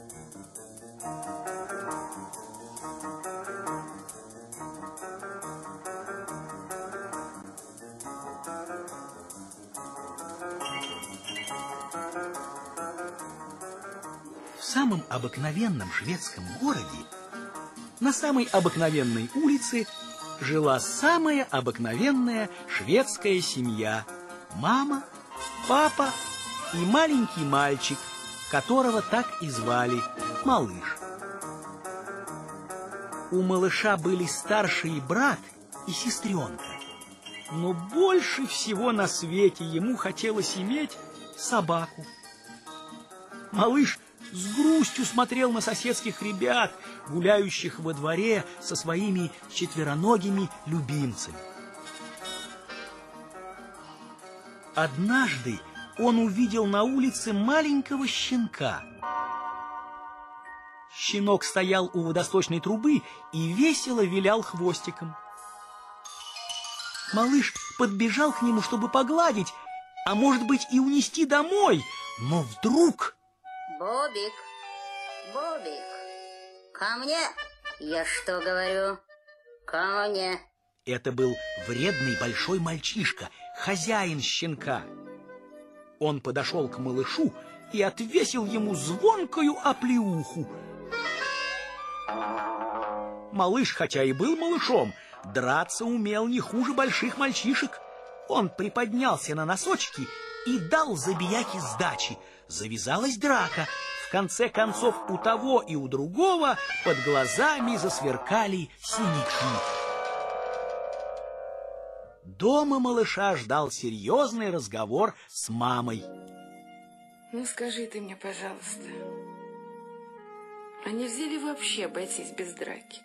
В самом обыкновенном шведском городе, на самой обыкновенной улице, жила самая обыкновенная шведская семья. Мама, папа и маленький мальчик, которого так и звали Малыш. У малыша были старший брат и сестренка. Но больше всего на свете ему хотелось иметь собаку. Малыш с грустью смотрел на соседских ребят, гуляющих во дворе со своими четвероногими любимцами. Однажды он увидел на улице маленького щенка. Щенок стоял у водосточной трубы и весело вилял хвостиком. Малыш подбежал к нему, чтобы погладить, а может быть и унести домой, но вдруг... Бобик, Бобик, ко мне, я что говорю, ко мне. Это был вредный большой мальчишка, хозяин щенка. Он подошел к малышу и отвесил ему звонкую оплеуху. Малыш, хотя и был малышом, драться умел не хуже больших мальчишек. Он приподнялся на носочки и дал забияке сдачи. Завязалась драка. В конце концов, у того и у другого под глазами засверкали синяки. Дома малыша ждал серьезный разговор с мамой. Ну, скажи ты мне, пожалуйста, а нельзя ли вообще обойтись без драки?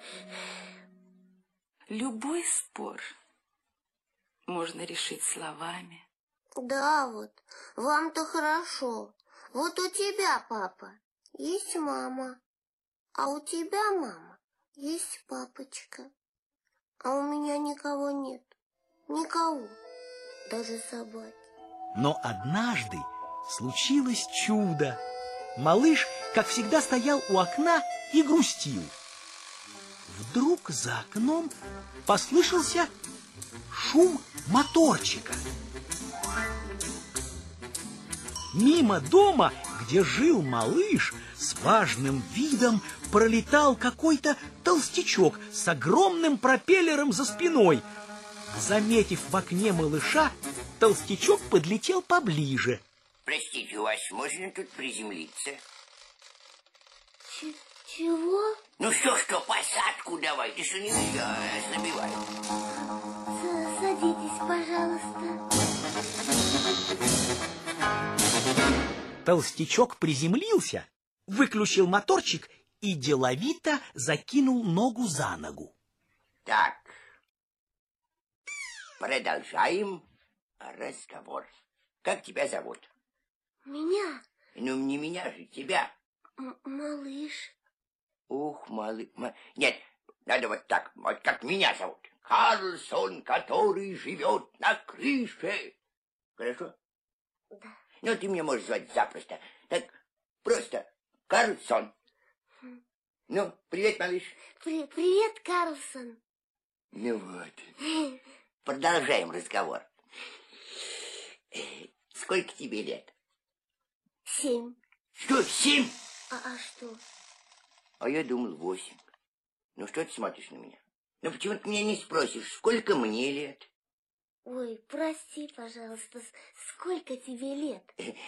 Любой спор можно решить словами. Да, вот, вам-то хорошо. Вот у тебя, папа, есть мама, а у тебя, мама, есть папочка. А у меня никого нет. Никого, даже собаки. Но однажды случилось чудо. Малыш, как всегда, стоял у окна и грустил. Вдруг за окном послышался шум моторчика. Мимо дома, где жил малыш, с важным видом пролетал какой-то толстячок с огромным пропеллером за спиной. Заметив в окне малыша, толстячок подлетел поближе. Простите, у вас можно тут приземлиться? Чего? Ну что, посадку давай, ты что не ослабевай. Садитесь, пожалуйста. Толстячок приземлился, выключил моторчик и деловито закинул ногу за ногу. Так, продолжаем разговор. Как тебя зовут? Меня? Ну, не меня же, тебя. Малыш. Ух, малыш. Нет, надо вот так, вот как меня зовут. Карлсон, который живет на крыше. Хорошо? Да. Ну, ты меня можешь звать запросто. Так, просто Карлсон. Ну, привет, малыш. Привет, Карлсон. Ну вот. Продолжаем разговор. Сколько тебе лет? 7. Что, 7? А что? А я думал 8. Ну, что ты смотришь на меня? Ну, почему ты меня не спросишь, сколько мне лет? Ой, прости, пожалуйста, сколько тебе лет?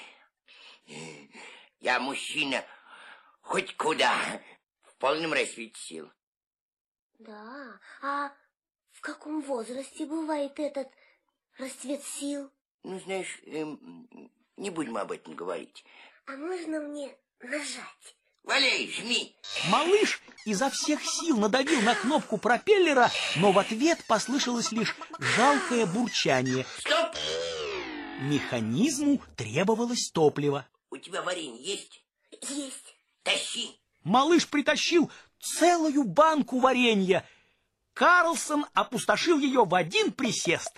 Я мужчина хоть куда, в полном расцвете сил. Да, а в каком возрасте бывает этот расцвет сил? Ну, знаешь, не будем об этом говорить. А можно мне нажать? Валяй, жми! Малыш изо всех сил надавил на кнопку пропеллера, но в ответ послышалось лишь жалкое бурчание. Стоп! Механизму требовалось топливо. У тебя варенье есть? Есть. Тащи! Малыш притащил целую банку варенья. Карлсон опустошил ее в один присест.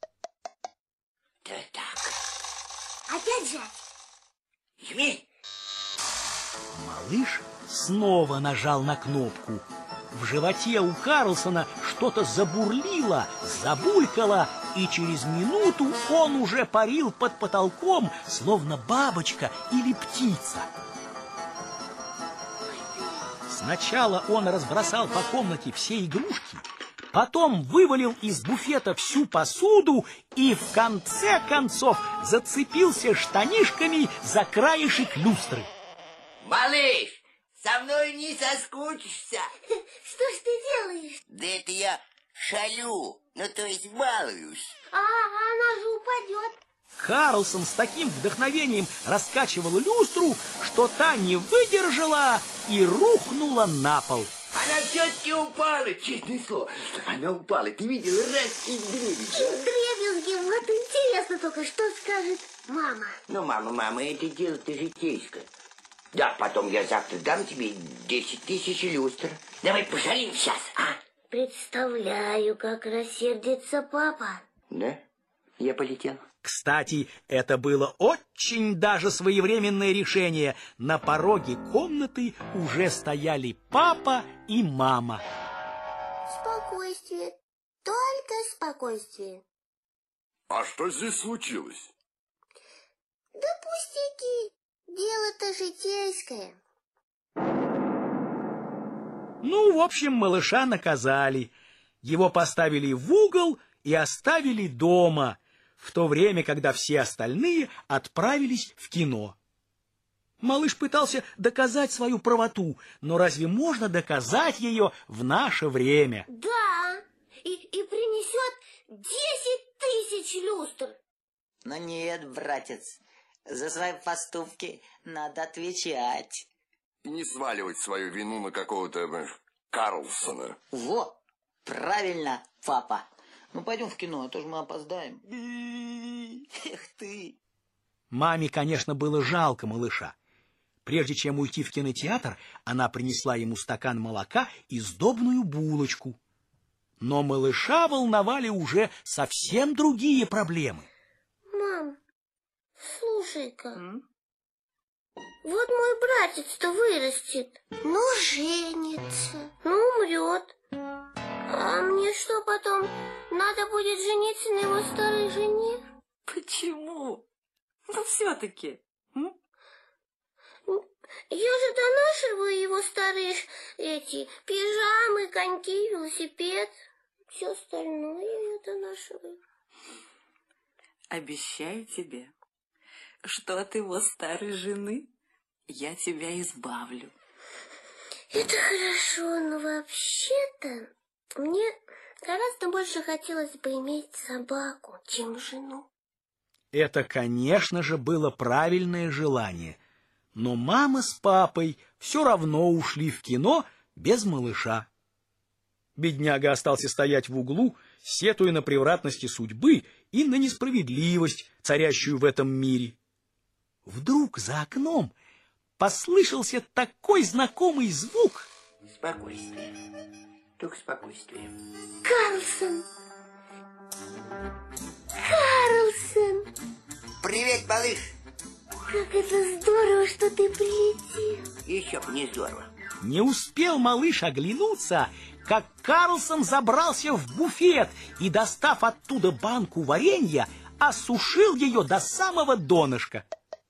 Да так. Опять жать? Жми! Малыш снова нажал на кнопку. В животе у Карлсона что-то забурлило, забулькало, и через минуту он уже парил под потолком, словно бабочка или птица. Сначала он разбросал по комнате все игрушки, потом вывалил из буфета всю посуду и в конце концов зацепился штанишками за краешек люстры. Малыш, со мной не соскучишься. Что ж ты делаешь? Да это я шалю, ну то есть балуюсь. Она же упадет. Карлсон с таким вдохновением раскачивал люстру, что та не выдержала и рухнула на пол. Она все-таки упала, честное слово. Она упала, ты видел, раз и дребезги. Дребезги, вот интересно только, что скажет мама. Ну, мама, это дело-то житейское. Да, потом я завтра дам тебе 10 000 люстр. Давай пошалим сейчас, а? Представляю, как рассердится папа. Да? Я полетел. Кстати, это было очень даже своевременное решение. На пороге комнаты уже стояли папа и мама. Спокойствие, только спокойствие. А что здесь случилось? Да пустяки, дело-то житейское. Ну, в общем, малыша наказали. Его поставили в угол и оставили дома, в то время, когда все остальные отправились в кино. Малыш пытался доказать свою правоту, но разве можно доказать ее в наше время? Да, и принесет 10 000 люстр. Но нет, братец, за свои поступки надо отвечать. И не сваливать свою вину на какого-то Карлсона. Во, правильно, папа. Ну, пойдем в кино, а то же мы опоздаем. Эх ты. Маме, конечно, было жалко малыша. Прежде чем уйти в кинотеатр, она принесла ему стакан молока и сдобную булочку. Но малыша волновали уже совсем другие проблемы. Мам, слушай-ка, вот мой братец-то вырастет, ну, женится, ну, умрет. А мне что потом, надо будет жениться на его старой жене? Почему? Ну, все-таки. Я же донашиваю его старые эти пижамы, коньки, велосипед. Все остальное я донашиваю. Обещаю тебе, что от его старой жены я тебя избавлю. Это хорошо, но вообще-то мне гораздо больше хотелось бы иметь собаку, чем жену. Это, конечно же, было правильное желание. Но мама с папой все равно ушли в кино без малыша. Бедняга остался стоять в углу, сетуя на превратности судьбы и на несправедливость, царящую в этом мире. Вдруг за окном послышался такой знакомый звук. Спокойствие. Только спокойствие. Карлсон! Карлсон! Привет, малыш. Как это здорово, что ты прилетел. Еще б не здорово. Не успел малыш оглянуться, как Карлсон забрался в буфет и, достав оттуда банку варенья, осушил ее до самого донышка.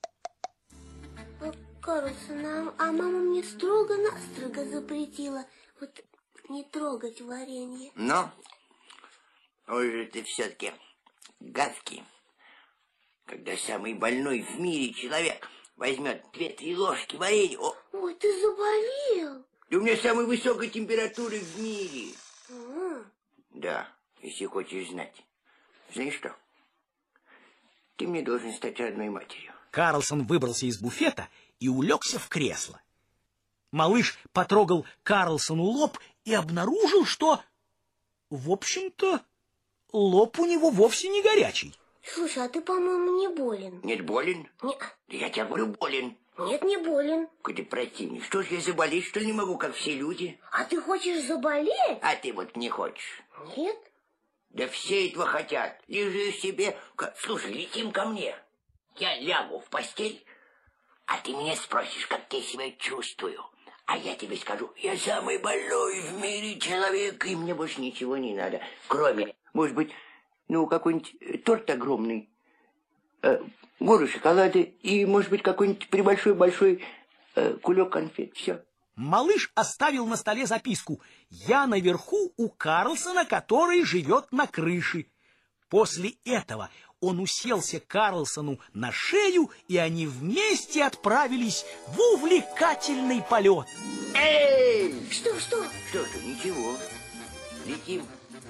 Карлсон, а мама мне строго-настрого запретила вот не трогать варенье. Но уже ты все-таки гадкий. Когда самый больной в мире человек возьмет 2-3 ложки варенья... Ой, ты заболел. Да у меня самая высокая температура в мире. Да, если хочешь знать. Знаешь что? Ты мне должен стать родной матерью. Карлсон выбрался из буфета и улегся в кресло. Малыш потрогал Карлсону лоб и обнаружил, что, в общем-то, лоб у него вовсе не горячий. Слушай, а ты, по-моему, не болен. Нет, болен? Не. Да я тебе говорю, болен. Нет, не болен. Ты прости меня, что ж я заболеть, что ли, не могу, как все люди? А ты хочешь заболеть? А ты вот не хочешь. Нет. Да все этого хотят. Лежи себе. Слушай, летим ко мне. Я лягу в постель, А ты меня спросишь, как я себя чувствую. А я тебе скажу, я самый больной в мире человек, и мне больше ничего не надо. Кроме, может быть, какой-нибудь торт огромный, гору шоколада и, может быть, какой-нибудь прибольшой-большой кулек конфет. Все. Малыш оставил на столе записку: «Я наверху у Карлсона, который живет на крыше». После этого он уселся Карлсону на шею, и они вместе отправились в увлекательный полет. Эй! Что? Что, ничего. Летим.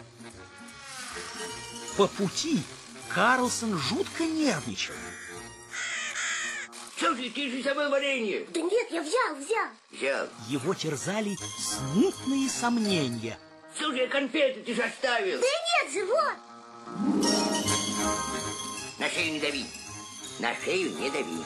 По пути Карлсон жутко нервничал. Слушай, ты же забыл варенье. Да нет, я взял. Взял. Его терзали смутные сомнения. Слушай, конфеты ты же оставил. Да нет же, вот. На шею не дави. На шею не дави.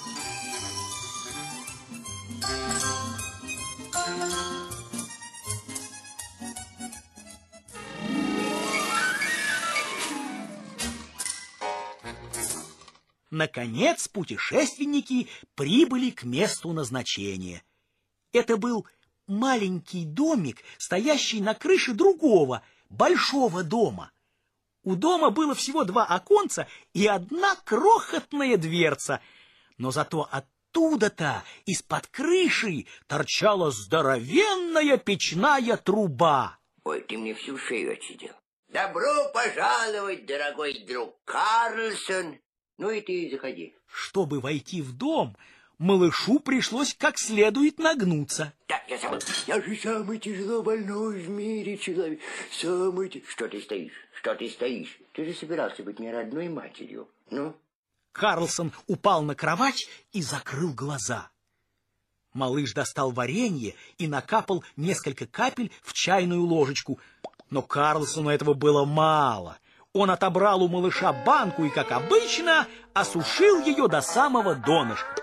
Наконец путешественники прибыли к месту назначения. Это был маленький домик, стоящий на крыше другого, большого дома. У дома было всего 2 оконца и 1 крохотная дверца, но зато оттуда-то, из-под крыши, торчала здоровенная печная труба. Ой, ты мне всю шею отсидел. Добро пожаловать, дорогой друг Карлсон. Ну и ты заходи. Чтобы войти в дом, малышу пришлось как следует нагнуться. Да, я забыл. Я же самый тяжело больной в мире человек. Что ты стоишь? Ты же собирался быть мне родной матерью. Ну? Карлсон упал на кровать и закрыл глаза. Малыш достал варенье и накапал несколько капель в чайную ложечку. Но Карлсону этого было мало. Он отобрал у малыша банку и, как обычно, осушил ее до самого донышка.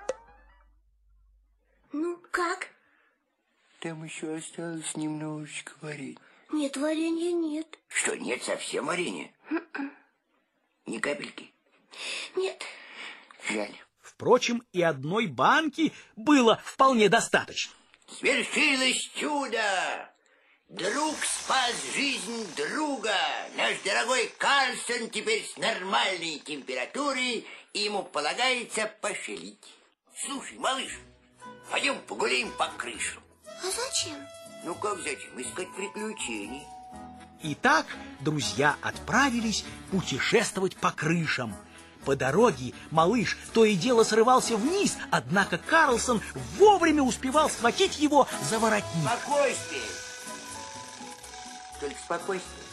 Ну, как? Там еще осталось немножечко варенья. Нет, варенья нет. Что, нет совсем варенья? Ни капельки? Нет. Жаль. Впрочем, и 1 банки было вполне достаточно. Свершилось чудо! Друг спас жизнь друга. Наш дорогой Карлсон теперь с нормальной температурой, и ему полагается пошалить. Слушай, малыш, пойдем погуляем по крыше. А зачем? Ну как зачем? Искать приключений. Итак, друзья отправились путешествовать по крышам. По дороге малыш то и дело срывался вниз, однако Карлсон вовремя успевал схватить его за воротник. Спокойствие! Только спокойствие.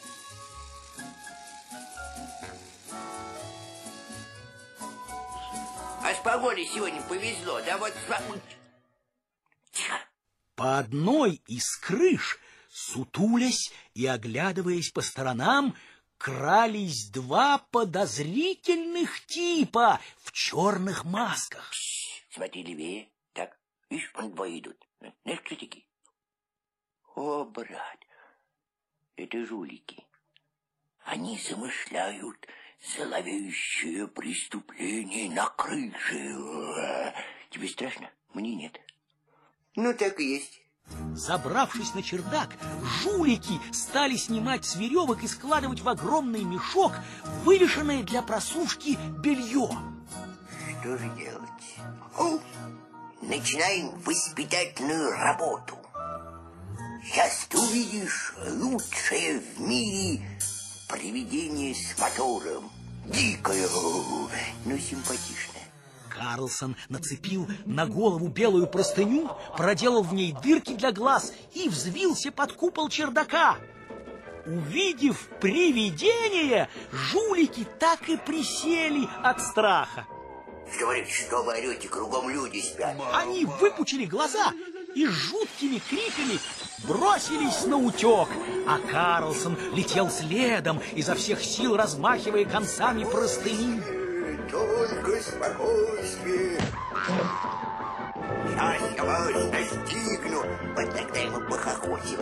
А с погодой сегодня повезло, да вот... Тихо. По одной из крыш, сутулясь и оглядываясь по сторонам, крались 2 подозрительных типа в черных масках. Смотри левее. Так, видишь, вон 2 идут. Знаешь, кто такие? О, брат, это жулики. Они замышляют зловещее преступление на крыше. Тебе страшно? Мне нет. Ну, так и есть. Забравшись на чердак, жулики стали снимать с веревок и складывать в огромный мешок вывешенное для просушки белье. Что же делать? Начинаем воспитательную работу. Сейчас ты увидишь лучшее в мире привидение с мотором. Дикое, но симпатичное. Карлсон нацепил на голову белую простыню, проделал в ней дырки для глаз и взвился под купол чердака. Увидев привидение, жулики так и присели от страха. Что вы орете, кругом люди спят. Они выпучили глаза и с жуткими криками бросились на утек, а Карлсон летел следом, изо всех сил размахивая концами простыни. Только спокойствие. Сейчас я вас настигну. Вот тогда его похохотил.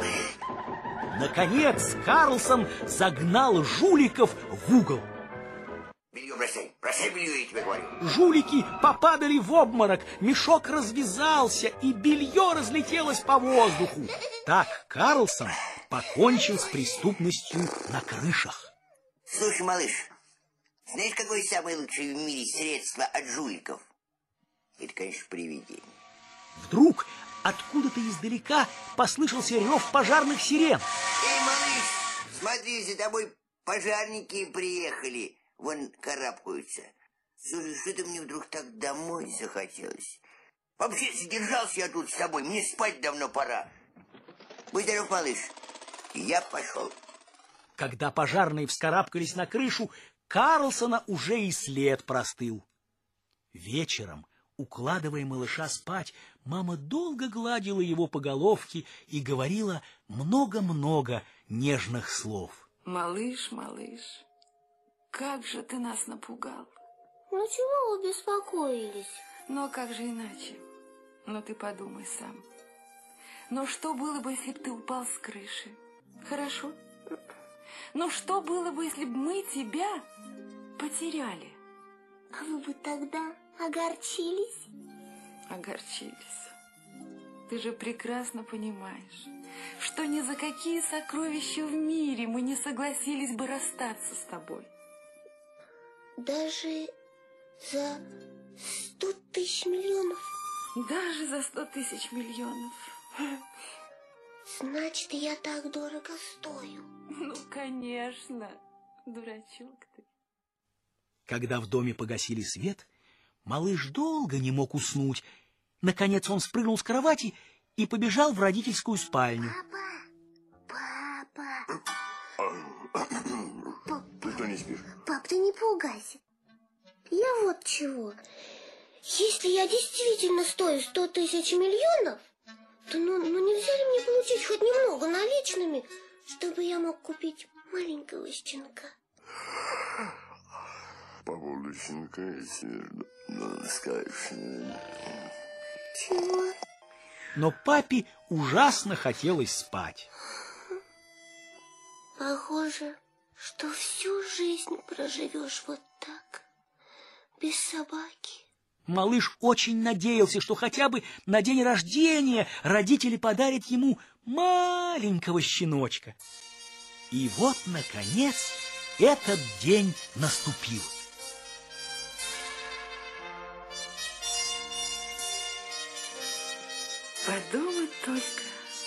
Наконец Карлсон загнал жуликов в угол. Белье бросай, бросай белье, я тебе говорю. Жулики попадали в обморок, мешок развязался, и белье разлетелось по воздуху. Так Карлсон покончил с преступностью на крышах. Слушай, малыш, знаешь, какое самое лучшее в мире средство от жуликов? Это, конечно, привидение. Вдруг откуда-то издалека послышался рев пожарных сирен. Эй, малыш, смотри, за тобой пожарники приехали. Вон карабкаются. Слушай, что-то мне вдруг так домой захотелось. Вообще, задержался я тут с тобой, мне спать давно пора. Будь здоров, малыш. Я пошел. Когда пожарные вскарабкались на крышу, Карлсона уже и след простыл. Вечером, укладывая малыша спать, мама долго гладила его по головке и говорила много-много нежных слов. Малыш, малыш, как же ты нас напугал. Ну чего вы беспокоились? Ну а как же иначе? Ну ты подумай сам. Но что было бы, если бы ты упал с крыши? Хорошо? Но что было бы, если бы мы тебя потеряли? А вы бы тогда огорчились? Огорчились. Ты же прекрасно понимаешь, что ни за какие сокровища в мире мы не согласились бы расстаться с тобой. Даже за 100 тысяч миллионов? Даже за 100 тысяч миллионов. Значит, я так дорого стою. Ну, конечно, дурачок ты. Когда в доме погасили свет, малыш долго не мог уснуть. Наконец он спрыгнул с кровати и побежал в родительскую спальню. Папа! Ты что, не спишь? Пап, ты не пугайся. Я вот чего. Если я действительно стою 100 тысяч миллионов, то ну нельзя ли мне получить хоть немного наличными, чтобы я мог купить маленького щенка? По поводу щенка, если скажешь. Чего? Но папе ужасно хотелось спать. Похоже, что всю жизнь проживешь вот так, без собаки. Малыш очень надеялся, что хотя бы на день рождения родители подарят ему маленького щеночка. И вот, наконец, этот день наступил. Подумать только,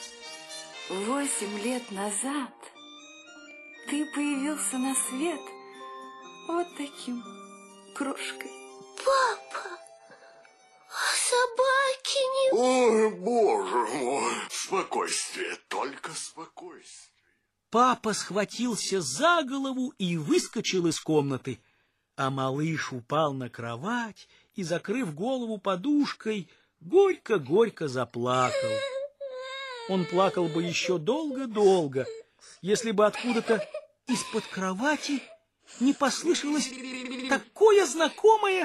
8 лет назад ты появился на свет вот таким крошкой. Папа, а собаки не... Ой, боже мой! Спокойствие, только спокойствие. Папа схватился за голову и выскочил из комнаты, а малыш упал на кровать и, закрыв голову подушкой, горько-горько заплакал. Он плакал бы еще долго-долго, если бы откуда-то из-под кровати не послышалось такое знакомое...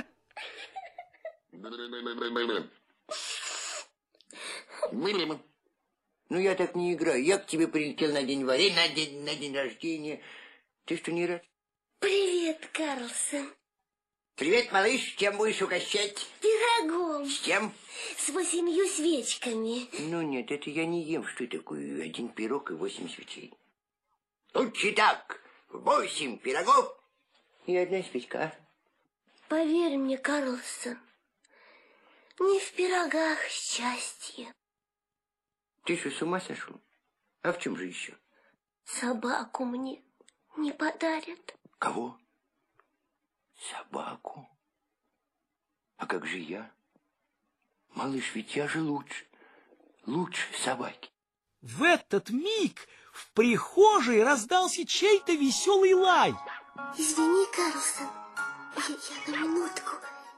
Ну, я так не играю. Я к тебе прилетел на день варенья, на день рождения. Ты что, не рад? Привет, Карлсон. Привет, малыш. Чем будешь угощать? Пирогом. С чем? С 8 свечками. Ну, нет, это я не ем. Что такое 1 пирог и 8 свечей? Лучше так. 8 пирогов и 1 свечка, а? Поверь мне, Карлсон, не в пирогах счастье. Ты что, с ума сошел? А в чем же еще? Собаку мне не подарят. Кого? Собаку? А как же я? Малыш, ведь я же лучше собаки. В этот миг в прихожей раздался чей-то веселый лай. Извини, Карлсон, я на минутку.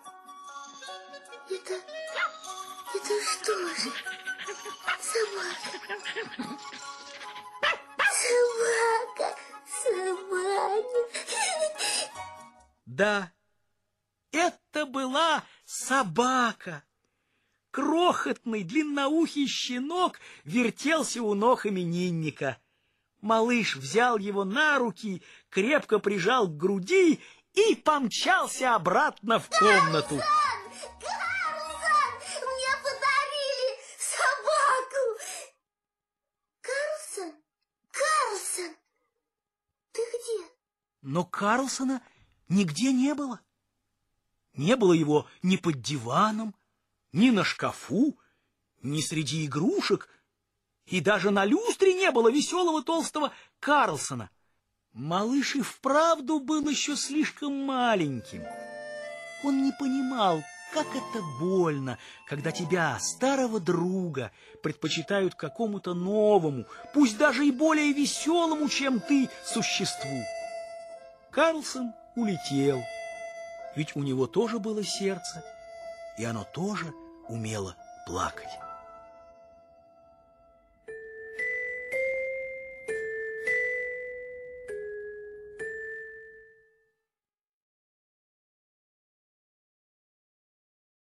Это что же? Собака. Да, это была собака. Крохотный длинноухий щенок вертелся у ног именинника. Малыш взял его на руки, крепко прижал к груди и помчался обратно в комнату. Карлсон! Мне подарили собаку! Карлсон? Карлсон! Ты где? Но Карлсона нигде не было. Не было его ни под диваном, ни на шкафу, ни среди игрушек, и даже на люстре не было веселого толстого Карлсона. Малыш и вправду был еще слишком маленьким. Он не понимал, как это больно, когда тебя, старого друга, предпочитают какому-то новому, пусть даже и более веселому, чем ты, существу. Карлсон улетел, ведь у него тоже было сердце, и оно тоже умело плакать.